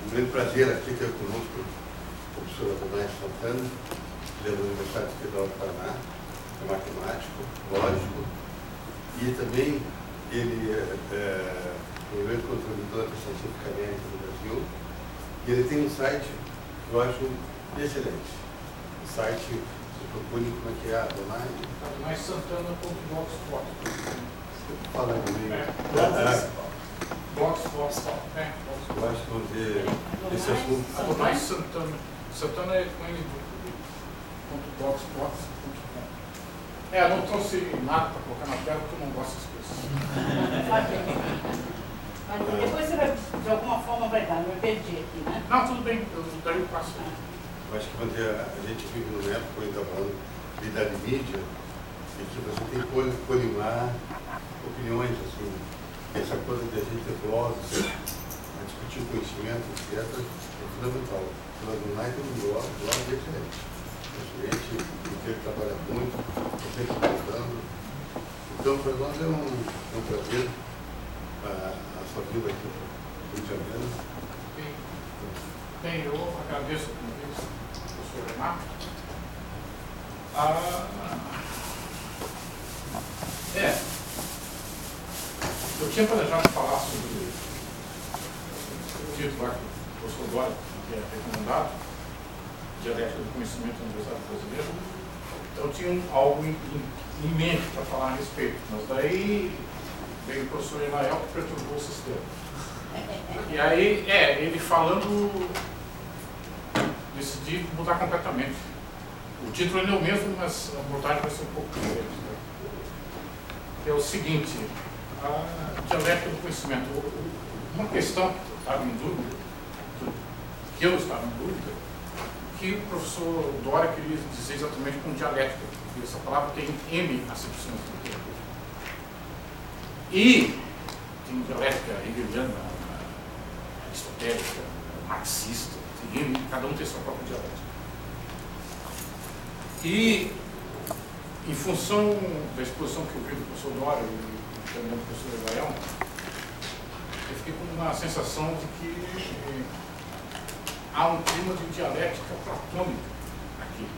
um grande prazer aqui ter conosco o professor Adonai Santana, da Universidade Federal do Paraná, é matemático, lógico, e também ele é o grande contribuidor da questão científica médica do Brasil, e ele tem um site que eu acho excelente. O site, se procure como é que é, Adonai? AdonaiSantana.blogspot. Fala aí comigo. Blogspot. Eu acho que vamos ver esse assunto. Adonai Santana. Santana é com .blogspot.com. Eu não trouxe nada para colocar na tela porque eu não gosto dessas coisas. Mas depois você vai, de alguma forma vai dar, não me perdi aqui, né? Não, tudo bem, daí eu passo. Eu acho que a gente vive numa época, ainda falando de idade mídia, em que você tem que colimar opiniões, assim, essa coisa de a gente ter blogs, a discutir o conhecimento, etc., é fundamental. O Adonai tem um blog excelente. Excelente, ele trabalha muito, está sempre contando. Então, para nós é um prazer a sua vida aqui no Rio de Janeiro. Bem, eu agradeço o convite do professor Renato. Eu tinha planejado falar sobre o título lá que o professor Dória tinha recomendado, Dialética do Conhecimento da Universidade Brasileira. Então eu tinha algo em mente para falar a respeito, mas daí veio o professor Elael que perturbou o sistema. E aí, ele falando, decidi mudar completamente. O título ainda é o mesmo, mas a abordagem vai ser um pouco diferente. Né? É o seguinte, a dialética do conhecimento. Uma questão que eu estava em dúvida, que o professor Dória queria dizer exatamente com dialética, porque essa palavra tem N acepções. E tem dialética hegeliana, aristotélica, marxista, cada um tem sua própria dialética. E, em função da exposição que eu vi do professor Dória e também do professor Elael, eu fiquei com uma sensação de que há um clima de dialética platônica aqui.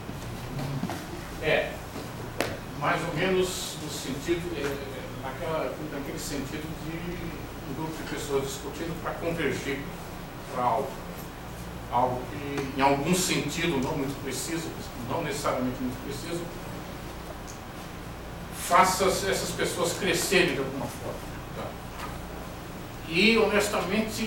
Mais ou menos no sentido, naquele sentido de um grupo de pessoas discutindo para convergir para algo. Algo que, em algum sentido não muito preciso, não necessariamente muito preciso, faça essas pessoas crescerem de alguma forma. Tá? E, honestamente,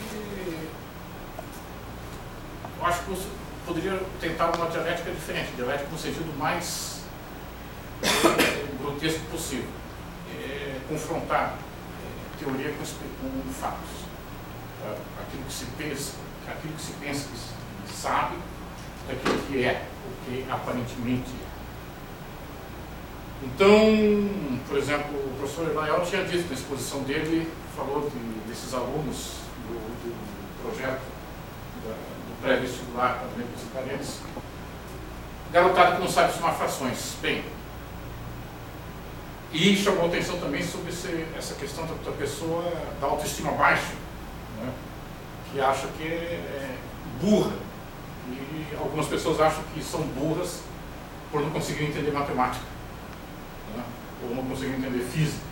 eu acho que você poderia tentar uma dialética diferente, dialética no sentido mais grotesco possível. Confrontar teoria com fatos. Tá? Aquilo que se pensa que se sabe, daquilo que é, o que aparentemente é. Então, por exemplo, o professor Elael tinha dito na exposição dele, falou desses alunos do projeto do pré-vestibular para universitários, garotada que não sabe somar frações. Bem, e chamou atenção também sobre essa questão da pessoa da autoestima baixa, né? Que acha que é burra. E algumas pessoas acham que são burras por não conseguir entender matemática, né? Ou não conseguir entender física.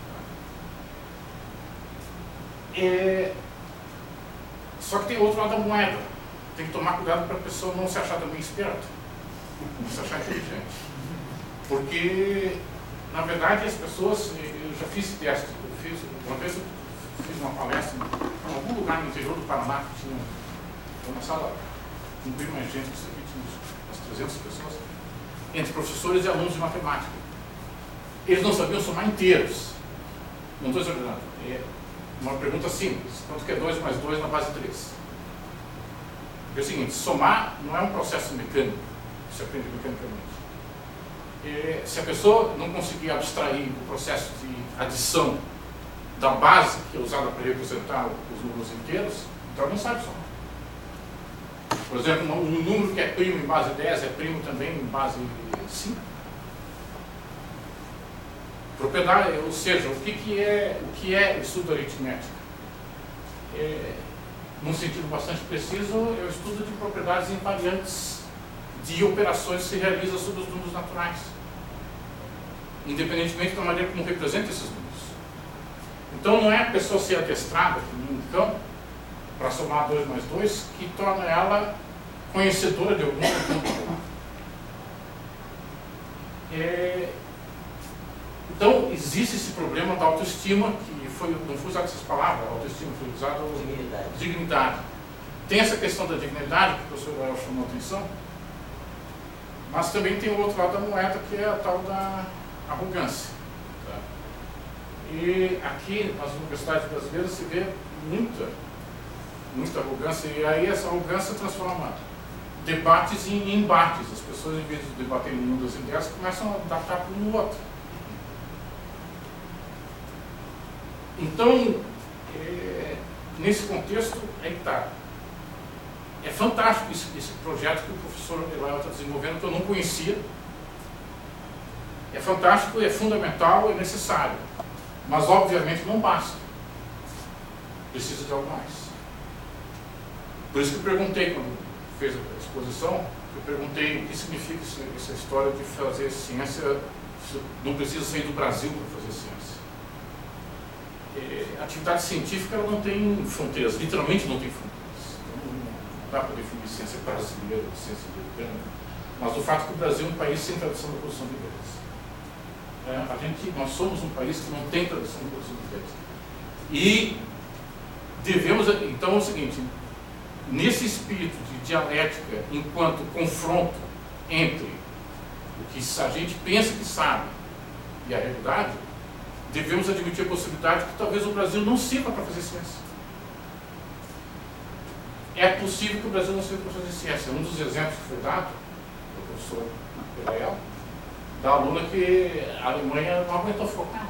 Só que tem outro lado da moeda. Tem que tomar cuidado para a pessoa não se achar também esperta, não se achar inteligente. Porque, na verdade, as pessoas, eu já fiz esse teste, uma vez eu fiz uma palestra em algum lugar no interior do Paraná, que tinha uma sala com bem mais gente, que tinha umas 300 pessoas, entre professores e alunos de matemática. Eles não sabiam somar inteiros. Não estou exagerando. É uma pergunta simples. Quanto que é 2 mais 2 na base 3? É o seguinte, somar não é um processo mecânico, se aprende mecanicamente. Se a pessoa não conseguir abstrair o processo de adição da base que é usada para representar os números inteiros, então ela não sabe somar. Por exemplo, um número que é primo em base 10 é primo também em base 5. Propriedade, ou seja, o que é o estudo aritmético? num sentido bastante preciso, é o estudo de propriedades invariantes de operações que se realizam sobre os números naturais, independentemente da maneira como representa esses números. Então não é a pessoa ser adestrada num campo para somar 2 mais 2 que torna ela conhecedora de algum campo. Então existe esse problema da autoestima, que não foi usado essas palavras, autoestima, foi usado dignidade. Tem essa questão da dignidade, que o professor Rael chamou a atenção, mas também tem o outro lado da moeda, que é a tal da arrogância. Tá? E aqui nas universidades brasileiras se vê muita arrogância, e aí essa arrogância transforma debates em embates. As pessoas, em vez de debaterem uma das ideias, começam a adaptar para um no outro. Então, nesse contexto, aí está. É fantástico esse projeto que o professor Elael está desenvolvendo, que eu não conhecia. É fantástico, é fundamental, é necessário. Mas, obviamente, não basta. Precisa de algo mais. Por isso que eu perguntei, quando fez a exposição, eu perguntei o que significa essa história de fazer ciência, não precisa sair do Brasil para fazer ciência. A atividade científica ela não tem fronteiras, literalmente não tem fronteiras. Então, não dá para definir ciência brasileira, ciência americana, mas o fato que o Brasil é um país sem tradição da produção de ideias. Nós somos um país que não tem tradição da produção de ideias. E devemos, então, é o seguinte, nesse espírito de dialética, enquanto confronto entre o que a gente pensa que sabe e a realidade, devemos admitir a possibilidade que talvez o Brasil não sirva para fazer ciência. É possível que o Brasil não sirva para fazer ciência. Um dos exemplos que foi dado, do professor Elael, da aluna que a Alemanha não aguentou focar.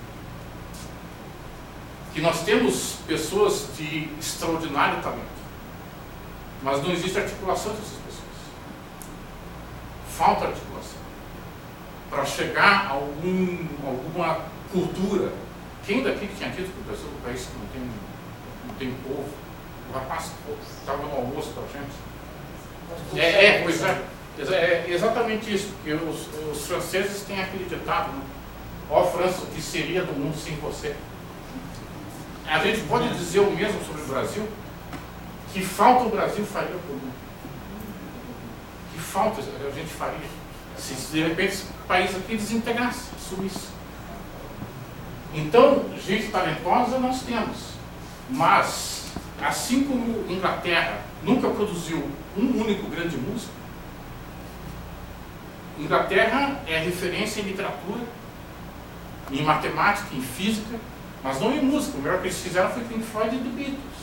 Que nós temos pessoas de extraordinário talento, mas não existe articulação dessas pessoas. Falta articulação. Para chegar a alguma cultura. Quem daqui que tinha dito que o Brasil é um país que não tem povo? O rapaz estava no almoço com a gente. Pois é. É exatamente isso, porque os franceses têm aquele ditado, né? Ó França, o que seria do mundo sem você? A gente pode dizer o mesmo sobre o Brasil? Que falta o Brasil faria por mundo? Que falta a gente faria? Se de repente esse país aqui desintegrasse, sumisse. Então, gente talentosa nós temos, mas, assim como Inglaterra nunca produziu um único grande músico, Inglaterra é referência em literatura, em matemática, em física, mas não em música. O melhor que eles fizeram foi Pink Floyd e The Beatles.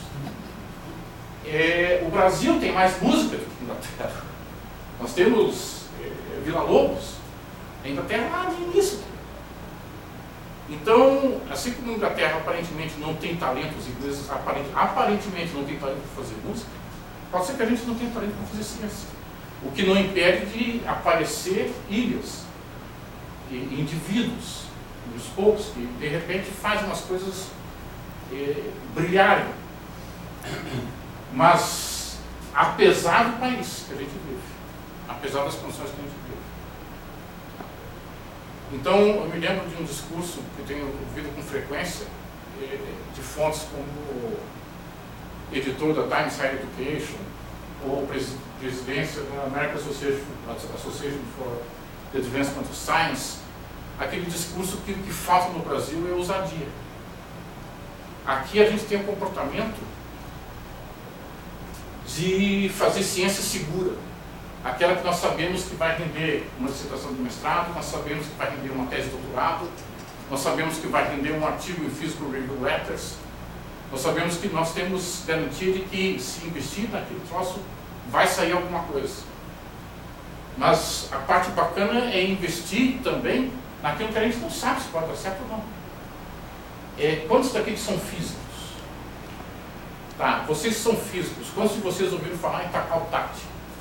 O Brasil tem mais música do que a Inglaterra. Nós temos Villa-Lobos, a Inglaterra lá no início. Então, assim como a Inglaterra aparentemente não tem talento, os ingleses aparentemente não tem talento para fazer música, pode ser que a gente não tenha talento para fazer ciência. O que não impede de aparecer ilhas, indivíduos, uns poucos, que de repente fazem umas coisas brilharem. Mas, apesar do país que a gente vive, apesar das condições que a gente vive. Então, eu me lembro de um discurso que eu tenho ouvido com frequência, de fontes como editor da Times Higher Education, ou presidência da American Association for the Advancement of Science, aquele discurso que o que falta no Brasil é ousadia. Aqui a gente tem um comportamento de fazer ciência segura, aquela que nós sabemos que vai render uma dissertação de mestrado, nós sabemos que vai render uma tese de doutorado, nós sabemos que vai render um artigo em Physical Review Letters, nós sabemos que nós temos garantia de que, se investir naquele troço, vai sair alguma coisa. Mas a parte bacana é investir também naquilo que a gente não sabe se pode dar certo ou não. Quantos daqui que são físicos? Tá, vocês são físicos, quantos de vocês ouviram falar em Takao-Tati?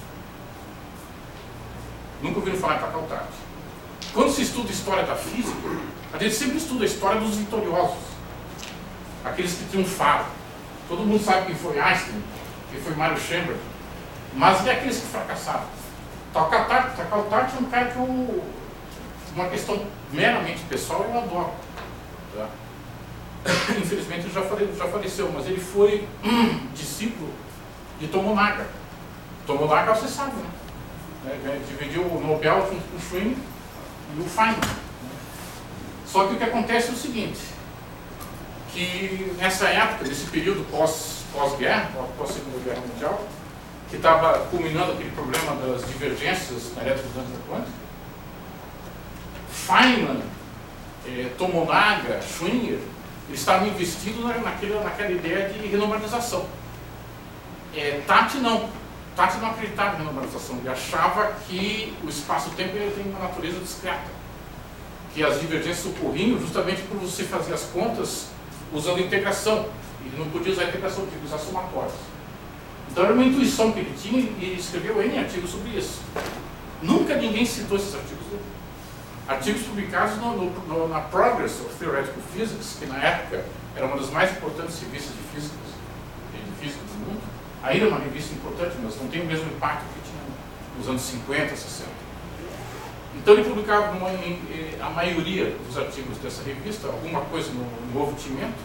Nunca ouviram falar em Takao-Tati. Quando se estuda história da física, a gente sempre estuda a história dos vitoriosos, aqueles que triunfaram. Todo mundo sabe quem foi Einstein, quem foi Mario Chamberlain, mas e aqueles que fracassaram? Talcott é um cara que uma questão meramente pessoal eu adoro. Tá? Infelizmente ele já faleceu, mas ele foi discípulo de Tomonaga. Tomonaga você sabe, né? Dividiu o Nobel junto com o Schwinn e o Feynman. Só que o que acontece é o seguinte, que nessa época, nesse período pós-guerra, pós-segunda guerra mundial, que estava culminando aquele problema das divergências na eletrodinâmica quântica, Feynman, Tomonaga, Schwinger, eles estavam investidos naquela ideia de renormalização. Tati não acreditava em renormalização, ele achava que o espaço-tempo tem uma natureza discreta, que as divergências ocorriam justamente por você fazer as contas usando integração, e não podia usar integração, tinha que usar somatórios. Então era uma intuição que ele tinha e escreveu N artigos sobre isso. Nunca ninguém citou esses artigos dele. Artigos publicados na Progress of Theoretical Physics, que na época era uma das mais importantes revistas de física do mundo. Ainda é uma revista importante, mas não tem o mesmo impacto que tinha nos anos 50, 60. Então ele publicava a maioria dos artigos dessa revista, alguma coisa no Novo Timento,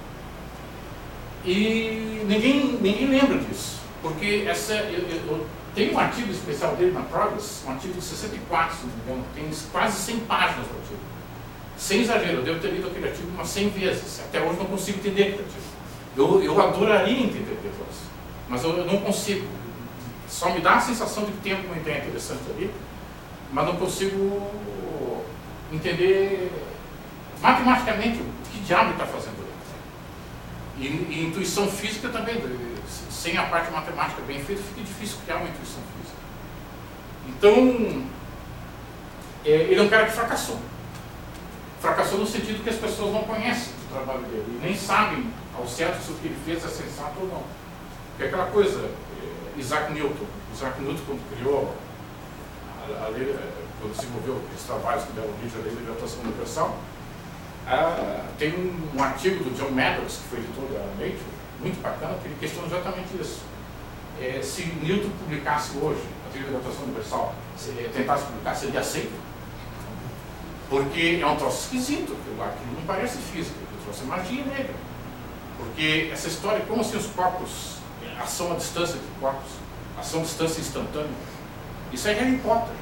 e ninguém lembra disso, porque eu tenho um artigo especial dele na Progress, um artigo de 64, se não me engano, tem quase 100 páginas do artigo. Sem exagero, eu devo ter lido aquele artigo umas 100 vezes, até hoje não consigo entender aquele artigo. Eu adoraria entender depois, mas eu não consigo. Só me dá a sensação de que tem alguma ideia interessante ali, mas não consigo entender matematicamente o que diabo está fazendo ali. E intuição física também, sem a parte matemática bem feita, fica difícil criar uma intuição física. Então, ele é um cara que fracassou. Fracassou no sentido que as pessoas não conhecem o trabalho dele e nem sabem ao certo se o que ele fez é sensato ou não. Porque aquela coisa, Isaac Newton, quando criou a lei, quando desenvolveu esses trabalhos que deram origem à lei da gravitação universal, tem um artigo do John Maddox, que foi editor da Nature, muito bacana, que ele questiona exatamente isso. Se Newton publicasse hoje a teoria da gravitação universal, se ele tentasse publicar, seria aceito? Porque é um troço esquisito, aquilo não parece física, o troço é magia negra. Porque essa história, como assim os corpos, ação à distância de corpos, ação à distância instantânea, isso é Harry Potter.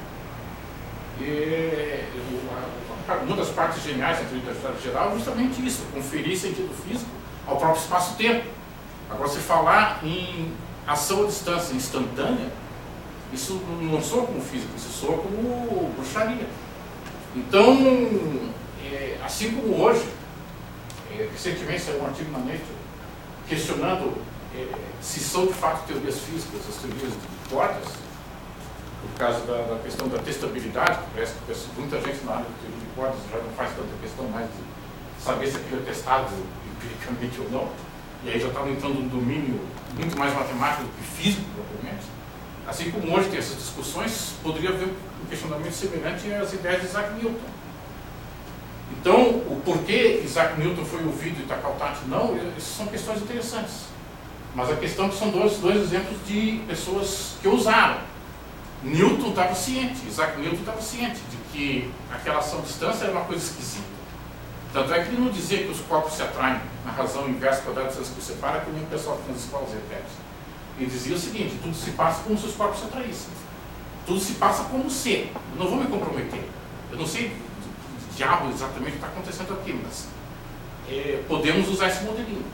Uma das partes geniais da teoria da relatividade geral é justamente isso, conferir sentido físico ao próprio espaço-tempo. Agora, se falar em ação à distância instantânea, isso não soa como física, isso soa como bruxaria. Então, assim como hoje, recentemente saiu um artigo na Nature questionando se são de fato teorias físicas, as teorias de cordas, por causa da questão da testabilidade, que parece que muita gente na área de teoria de cordas já não faz tanta questão mais de saber se aquilo é testado empiricamente ou não, e aí já estava entrando num domínio muito mais matemático do que físico, propriamente. Assim como hoje tem essas discussões, poderia haver um questionamento semelhante às ideias de Isaac Newton. Então, o porquê Isaac Newton foi ouvido e Talcott não, essas são questões interessantes. Mas a questão é que são dois exemplos de pessoas que ousaram. Newton estava ciente, Isaac Newton estava ciente de que aquela ação à distância era uma coisa esquisita. Tanto é que ele não dizia que os corpos se atraem na razão inversa para a distância que os separa, que nem o pessoal que nas escolas repete. Ele dizia o seguinte: tudo se passa como se os corpos se atraíssem. Tudo se passa como ser. Eu não vou me comprometer. Eu não sei o diabo exatamente o que está acontecendo aqui, mas podemos usar esse modelinho.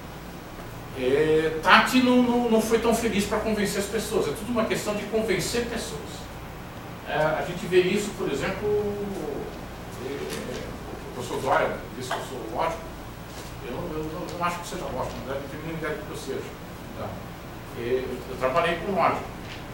Tati não foi tão feliz para convencer as pessoas. É tudo uma questão de convencer pessoas. A gente vê isso, por exemplo, o professor Dória disse que eu sou lógico. Eu não acho que seja lógico, não tenho nenhuma ideia do que eu seja. Tá? Eu trabalhei com lógica,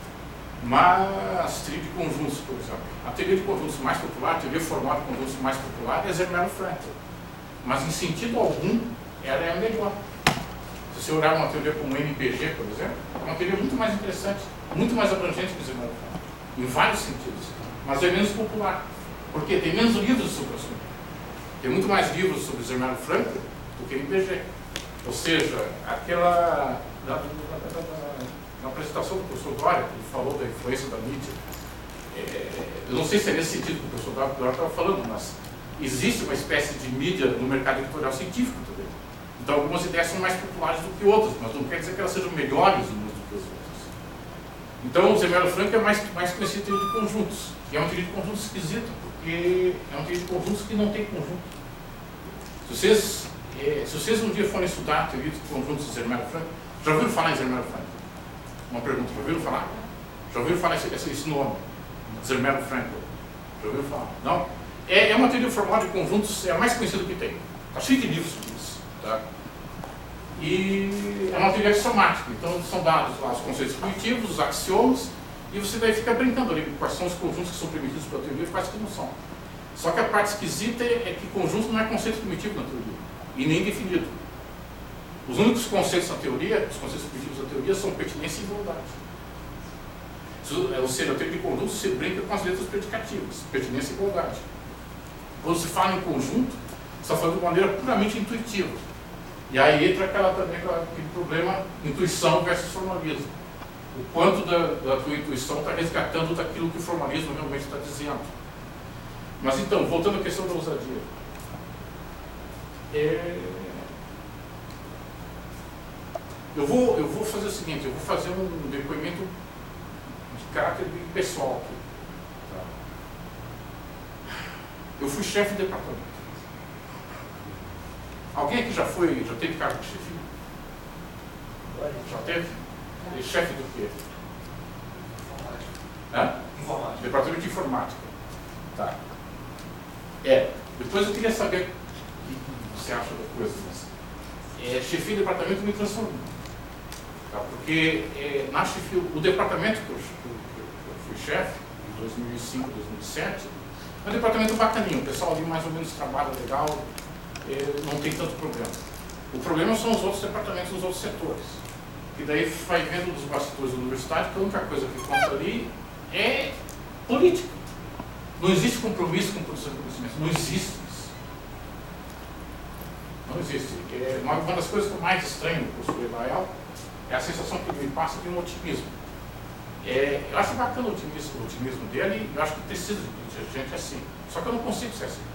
mas teoria de conjuntos, por exemplo. A teoria de conjuntos mais popular, a teoria formal de conjuntos mais popular é Zermelo Fraenkel. Mas em sentido algum, ela é a melhor. Se você olhar uma teoria como MPG, por exemplo, é uma teoria muito mais interessante, muito mais abrangente que o Zermelo Fraenkel, em vários sentidos, mas é menos popular, porque tem menos livros sobre o assunto. Tem muito mais livros sobre Zermelo Fraenkel do que MPG. Ou seja, aquela... Na apresentação do professor Dória, ele falou da influência da mídia. Eu não sei se é nesse sentido que o professor Dória estava falando, mas existe uma espécie de mídia no mercado editorial científico também. Então, algumas ideias são mais populares do que outras, mas não quer dizer que elas sejam melhores umas do que as outras. Então, o Zé Melo Franco é mais conhecido teoria de conjuntos. E é uma teoria de conjuntos esquisita, porque é uma teoria de conjuntos que não tem conjunto. Se vocês um dia forem estudar a teoria de conjuntos de Zé Melo Franco, já ouviram falar em Zé Melo Franco? Uma pergunta, já ouviram falar? Já ouviram falar esse nome? Zé Melo Franco? Já ouviram falar? Não? É uma teoria formal de conjuntos, é a mais conhecida que tem. Está cheio de livros sobre isso. Tá? E é uma teoria axiomática, então são dados lá os conceitos primitivos, os axiomas, e você daí fica brincando ali quais são os conjuntos que são primitivos para a teoria e quais que não são. Só que a parte esquisita é que conjunto não é conceito primitivo na teoria, e nem definido. Os únicos conceitos na teoria, os conceitos primitivos da teoria, são pertinência e igualdade. Ou seja, a teoria de conjunto se brinca com as letras predicativas, pertinência e igualdade. Quando se fala em conjunto, você está falando de maneira puramente intuitiva. E aí entra aquele problema intuição versus formalismo. O quanto da tua intuição está resgatando daquilo que o formalismo realmente está dizendo. Mas então, voltando à questão da ousadia. Eu vou fazer o seguinte, eu vou fazer um depoimento de caráter pessoal aqui. Tá? Eu fui chefe de departamento. Alguém aqui já teve cargo de chefia? Já teve? E chefe do quê? Informática. Departamento de informática. Tá. Depois eu queria saber o que você acha da coisa. Mas, chefia de departamento me transformou. Tá? Porque na chefia, o departamento que eu fui chefe, em 2005, 2007, é um departamento bacaninho. O pessoal ali mais ou menos trabalha legal. Não tem tanto problema. O problema são os outros departamentos, os outros setores. Que daí vai vendo dos bastidores da universidade que a única coisa que conta ali é política. Não existe compromisso com produção de conhecimento. Não existe isso. Não existe. Uma das coisas que eu mais estranho no curso do Elael é a sensação que ele me passa de um otimismo. Eu acho bacana o otimismo dele, eu acho que precisa de gente assim. Só que eu não consigo ser assim.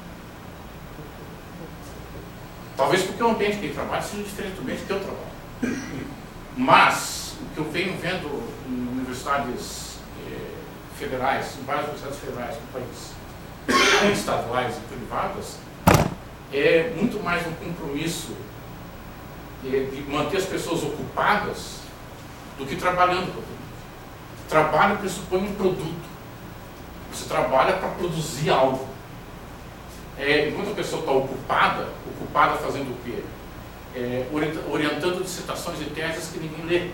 Talvez porque o ambiente que ele trabalha seja diferente do ambiente que eu trabalho. Mas, o que eu venho vendo em universidades federais, em várias universidades federais do país, estaduais e privadas, é muito mais um compromisso de manter as pessoas ocupadas do que trabalhando para o produto. Trabalho pressupõe um produto. Você trabalha para produzir algo. Enquanto a pessoa está ocupada fazendo o quê? Orientando dissertações e teses que ninguém lê.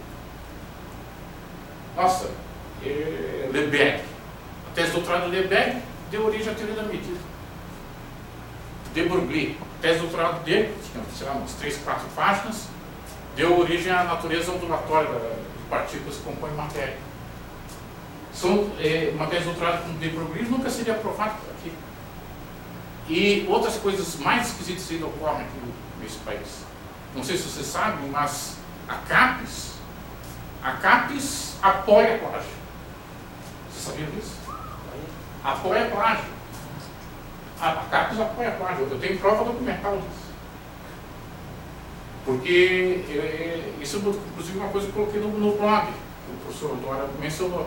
Nossa, Lebesgue. A tese de doutorado de Lebesgue deu origem à teoria da medida. De Broglie, a tese de doutorado dele, tinha, sei lá, umas 3, 4 páginas, deu origem à natureza ondulatória de partículas que compõem matéria. Uma tese de doutorado com de Broglie nunca seria aprovada por aqui. E outras coisas mais esquisitas ainda ocorrem aqui nesse país. Não sei se vocês sabem, mas a CAPES apoia plágio. Vocês sabiam disso? Apoia plágio. A CAPES apoia plágio. Eu tenho prova documental disso. Porque isso é inclusive uma coisa que eu coloquei no blog, que o professor Dória mencionou.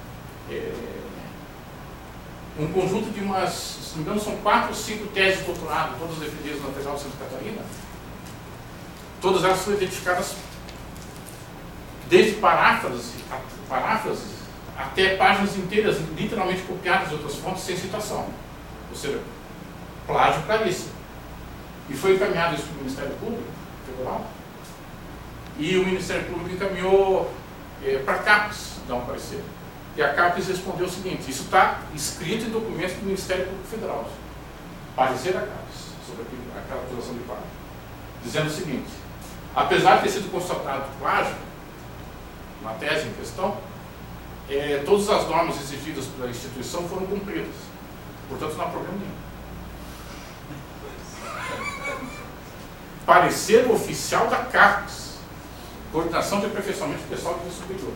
Um conjunto de umas, se não me engano, são 4 ou 5 teses de doutorado, todas defendidas na Federal de Santa Catarina. Todas elas foram identificadas desde paráfrases até páginas inteiras, literalmente copiadas de outras fontes, sem citação. Ou seja, plágio claríssimo. E foi encaminhado isso para o Ministério Público Federal. E o Ministério Público encaminhou para a CAPES dar um parecer. E a CAPES respondeu o seguinte: isso está escrito em documentos do Ministério Público Federal. Parecer da CAPES sobre aquela acusação de plágio. Dizendo o seguinte: apesar de ter sido constatado plágio na tese em questão, todas as normas exigidas pela instituição foram cumpridas. Portanto, não há problema nenhum. parecer oficial da CAPES, Coordenação de Aperfeiçoamento Pessoal de Superior.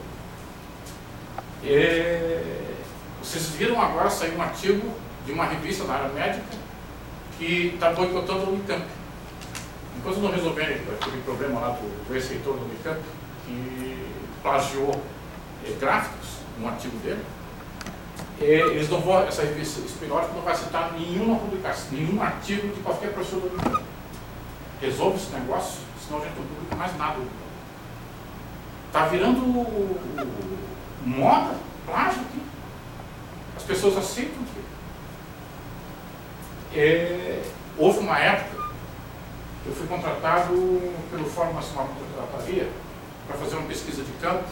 Vocês viram agora sair um artigo de uma revista da área médica que está boicotando a Unicamp. Enquanto não resolverem aquele problema lá do ex-reitor do Unicamp, que plagiou gráficos no artigo dele, eles não vão, essa revista espelhótica não vai citar nenhuma publicação, nenhum artigo de qualquer professor do Unicamp. Resolve esse negócio, senão a gente não publica mais nada. Está virando moda, plágio aqui. As pessoas aceitam que. Houve uma época, eu fui contratado pelo Fórum Nacional contra a Pirataria para fazer uma pesquisa de campo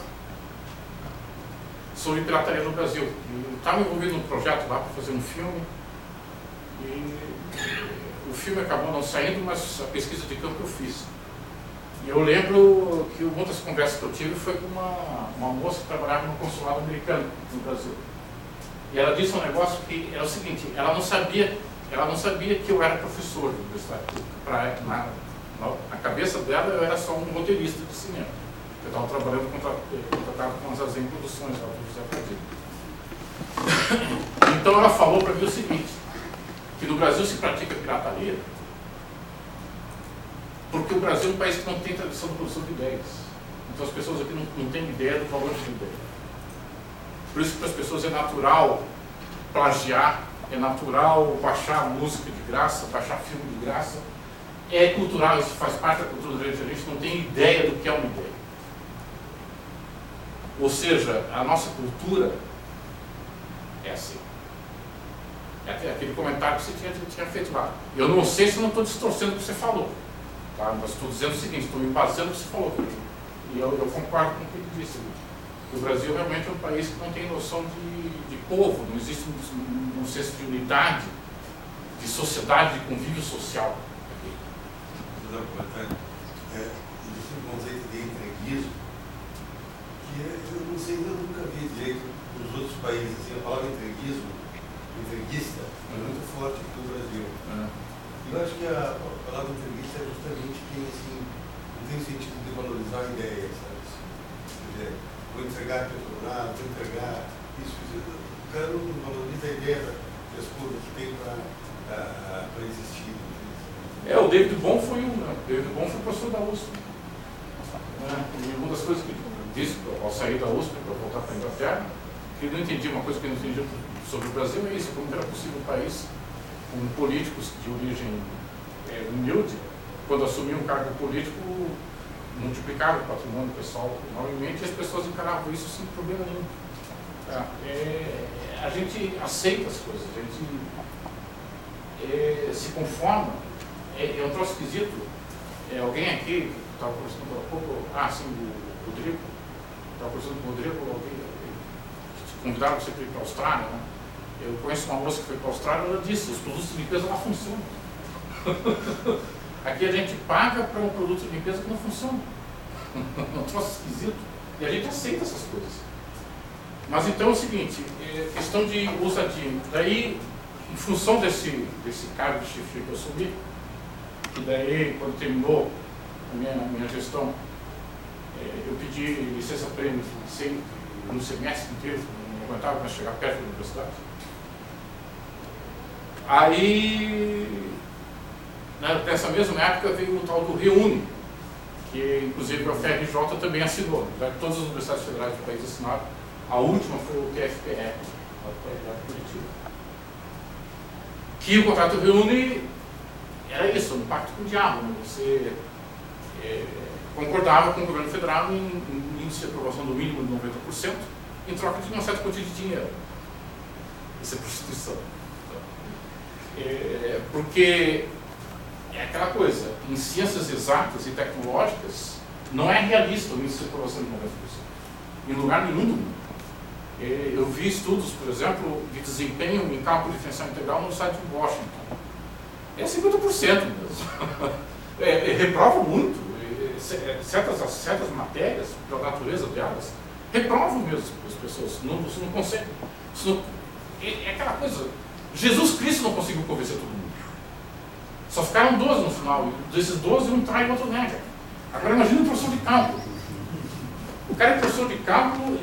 sobre pirataria no Brasil. Eu estava envolvido num projeto lá para fazer um filme e o filme acabou não saindo, mas a pesquisa de campo eu fiz. E eu lembro que uma das conversas que eu tive foi com uma moça que trabalhava no consulado americano no Brasil. E ela disse um negócio que era o seguinte: ela não sabia que eu era professor de universidade pública. Na cabeça dela eu era só um roteirista de cinema. Eu estava trabalhando contratado com as Zazen Produções lá do José Padilha. Então ela falou para mim o seguinte, que no Brasil se pratica pirataria porque o Brasil é um país que não tem tradição de produção de ideias. Então as pessoas aqui não têm ideia do valor de ideia. Por isso que para as pessoas é natural plagiar, é natural baixar música de graça, baixar filme de graça. É cultural, isso faz parte da cultura da gente, a gente não tem ideia do que é uma ideia. Ou seja, a nossa cultura é assim. É aquele comentário que você tinha feito lá. Eu não sei se eu não estou distorcendo o que você falou, tá? Mas estou dizendo o seguinte, estou me baseando no que você falou. E eu concordo com o que ele disse. O Brasil realmente é um país que não tem noção de povo, não existe um senso de unidade, de sociedade, de convívio social. Existe um conceito de entreguismo que eu não sei, eu nunca vi direito nos outros países. Assim, a palavra entreguismo, entreguista, é muito forte aqui no Brasil. E eu acho que a palavra entreguista é justamente quem assim, não tem o sentido de valorizar a ideia, sabe? Quer dizer, vou entregar Petrobras, vou entregar isso. O cara não valoriza a ideia das coisas que tem para existir. O David Bohm foi professor da USP. E uma das coisas que ele disse ao sair da USP para voltar para a Inglaterra, que ele não entendia uma coisa que ele não entendia sobre o Brasil, é isso, como era possível um país com políticos de origem humilde, quando assumiam um cargo político, multiplicava o patrimônio pessoal enormemente, e as pessoas encaravam isso sem problema nenhum. A gente aceita as coisas, a gente se conforma. É um troço esquisito. Alguém aqui, estava conversando há pouco, o Rodrigo, estava conversando com o Rodrigo, alguém convidaram você para ir para a Austrália, né? Eu conheço uma moça que foi para a Austrália, ela disse, os produtos de limpeza lá funcionam. Aqui a gente paga para um produto de limpeza que não funciona. É um troço esquisito. E a gente aceita essas coisas. Mas então é o seguinte, questão de ousadia. Daí, em função desse cargo de chefia que eu assumi, e daí, quando terminou a minha gestão, eu pedi licença-prêmio, fiquei no semestre inteiro, não aguentava mais chegar perto da universidade. Aí, nessa mesma época, veio o tal do Reúne, que inclusive a UFRJ também assinou. Todas as universidades federais do país assinaram. A última foi o TFPE, a Universidade Curitiba. Que o contrato Reúne era isso, um pacto com o diabo, né? Você concordava com o governo federal em índice de aprovação do mínimo de 90%, em troca de uma certa quantia de dinheiro. Isso é prostituição. Porque é aquela coisa, em ciências exatas e tecnológicas, não é realista o índice de aprovação de 90%. Em lugar nenhum do mundo. Eu vi estudos, por exemplo, de desempenho em cálculo diferencial integral no site de Washington. É 50% mesmo. Reprova muito. Certas matérias, pela natureza delas, reprovam mesmo as pessoas. Você não consegue. É aquela coisa. Jesus Cristo não conseguiu convencer todo mundo. Só ficaram 12 no final. E desses 12, um trai e o outro nega. Agora imagina o professor de cálculo. O cara é professor de cálculo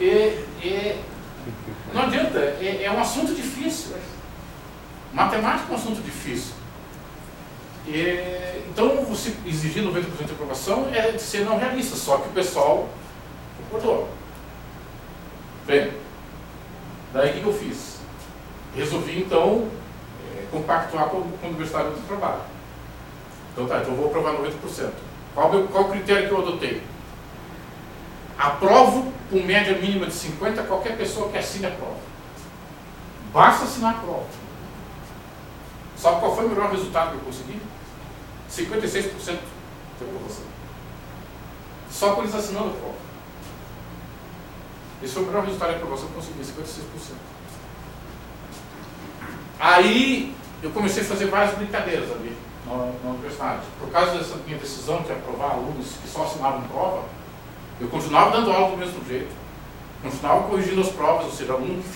não adianta, é um assunto difícil. Matemática é um assunto difícil. Então, você exigir 90% de aprovação é de ser não realista, só que o pessoal concordou. Bem, daí o que eu fiz? Resolvi, então, compactuar com a Universidade do Trabalho. Então tá, então eu vou aprovar 90%. Qual o critério que eu adotei? Aprovo com média mínima de 50 qualquer pessoa que assine a prova. Basta assinar a prova. Sabe qual foi o melhor resultado que eu consegui? 56% de aprovação. Só por eles assinando a prova. Esse foi o melhor resultado de aprovação que eu consegui, 56%. Aí eu comecei a fazer várias brincadeiras ali na universidade. Por causa dessa minha decisão de aprovar alunos que só assinavam prova, eu continuava dando aula do mesmo jeito. Continuava corrigindo as provas, ou seja, aluno que